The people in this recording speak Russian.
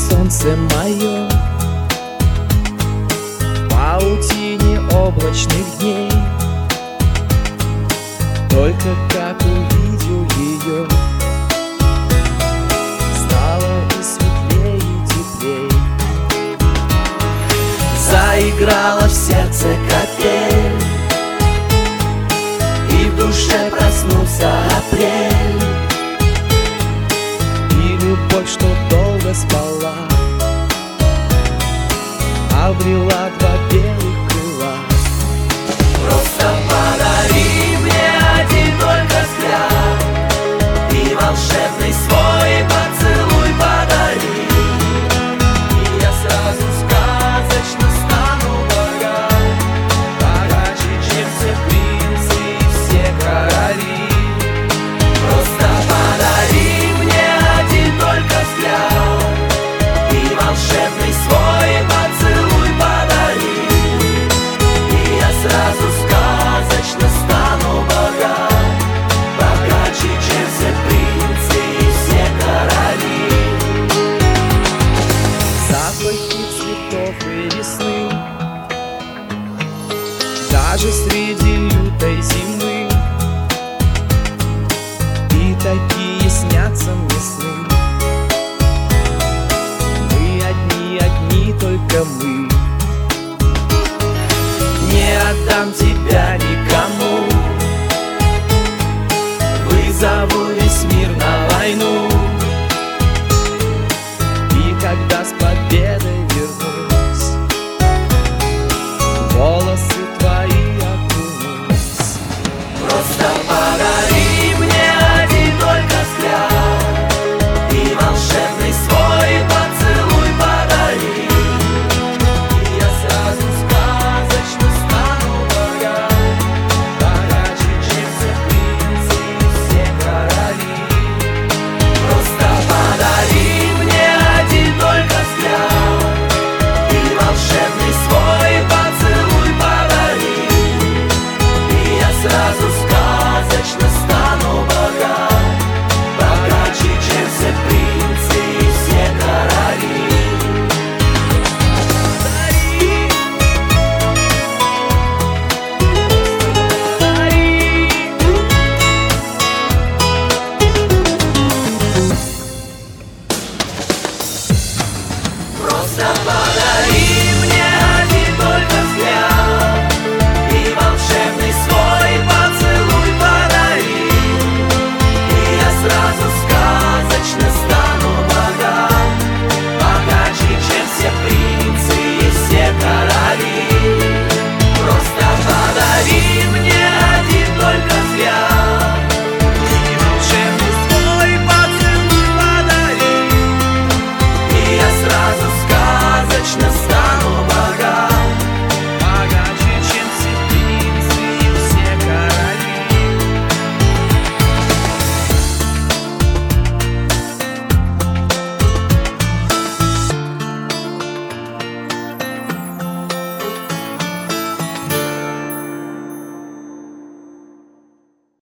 солнце мое в паутине облачных дней. Только как увидел ее, стало и светлее, и теплей. Заиграла в сердце капель, и в душе проснулся апрель. И любовь, что долго спала, обрела два белых крыла. Просто подари мне один только взгляд и волшебный свой поцелуй подари, и я сразу сказочно стану богат, богаче, чем все принцы и все короли. Просто подари мне один только взгляд и волшебный свой поцелуй подари, и я сразу сказочно стану богат, богаче, чем все принцы и все короли. Запахи цветов и весны, даже среди лютой зимы, и такие снятся мне сны. Мы одни, одни только мы. Не отдам тебя никому, вызову